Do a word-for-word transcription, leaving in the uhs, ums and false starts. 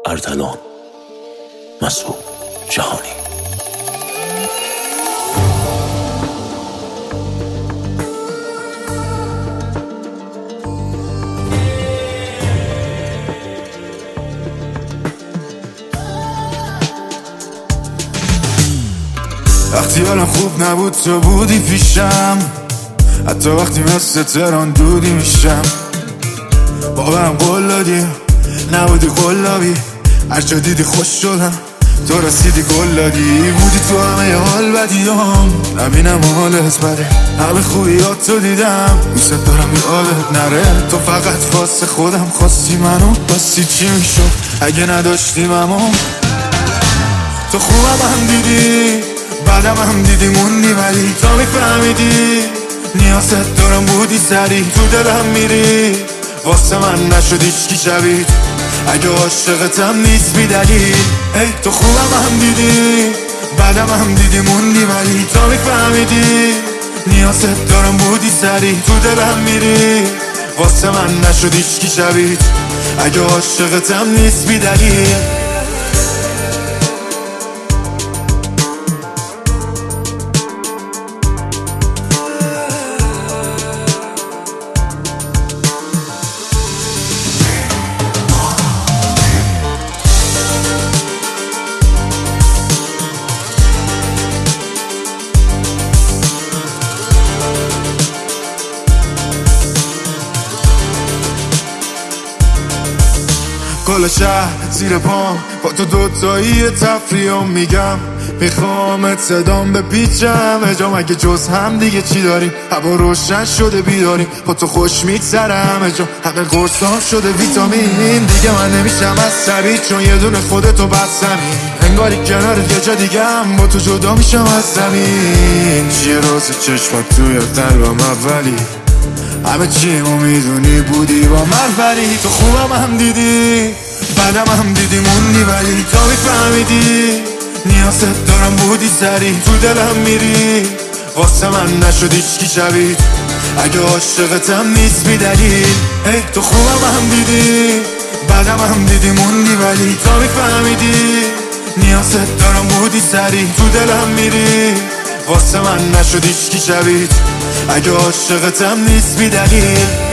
اردلان مسعود جهانی. وقتی حالم خوب نبود تو بودی پیشم، حتی وقتی مثل تران دودی میشم. باورم قول دادی نبودی قلابی، هر جا دیدی خوش شدم تو رسیدی گل دادی. بودی تو همه حال بدیام، نبینم حالت بده، همه خوبیات تو دیدم، دوست دارم یادت نره. تو فقط واسه خودم خواستی منو، باستی چی میشد اگه نداشتیم امو. تو خوبم هم دیدی بعدم هم دیدی موندی، ولی تو میفهمیدی نیازت دارم بودی سری تو دلم میری، واسه من نشد هیچکی شبید اگه عاشقتم نیست بی دلیل. ای تو خوبم هم دیدی بعدم هم دیدی موندی، ولی تو میفهمیدی نیازت دارم بودی سری تو دلم میری، واسه من نشد هیچکی شبید اگه عاشقتم نیست بی دلیل. کل شهر زیر پام با تو دوتایی تفریحم، میگم میخوامت صدام بپیچم اجام، اگه جز هم دیگه چی داریم؟ هوا روشن شده بیداریم، با تو خوش میگذرم اجام، همه قرصام شده ویتامین. دیگه من نمیشم عصبی چون یه دونه خودتو بستمی، انگاری کنارت یه جا دیگه هم با تو جدا میشم از زمین. چیه راز چشمات توی قلبم اولی، همه چیمو میدونی بودی با من، ولی تو خوبم هم دیدی بعدم هم دیدی موندی، ولی تو میفهمیدی نیازت دارم بودی سری تو دلم میری، واسه من نشد هیچکی شبید اگه عاشقتم نیست بی دلیل. ای تو خوبم هم دیدی بعدم هم دیدی موندی، ولی تو میفهمیدی نیازت دارم بودی سری تو دلم میری، واسه من نشد هیچکی شبید اگه عاشقتم نیست بی دلیل.